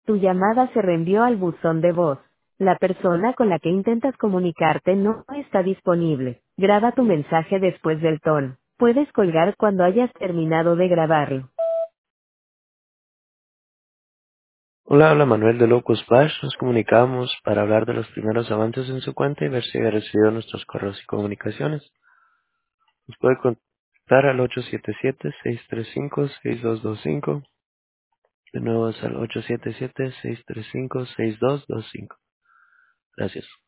Tu llamada se reenvió al buzón de voz. La persona con la que intentas comunicarte no está disponible. Graba tu mensaje después del tono. Puedes colgar cuando hayas terminado de grabarlo. Hola, habla Manuel de Loco Splash. Nos comunicamos para hablar de los primeros avances en su cuenta y ver si ha recibido nuestros correos y comunicaciones. Nos puede contactar al 877-635-6225. De nuevo es al 877-635-6225. Gracias.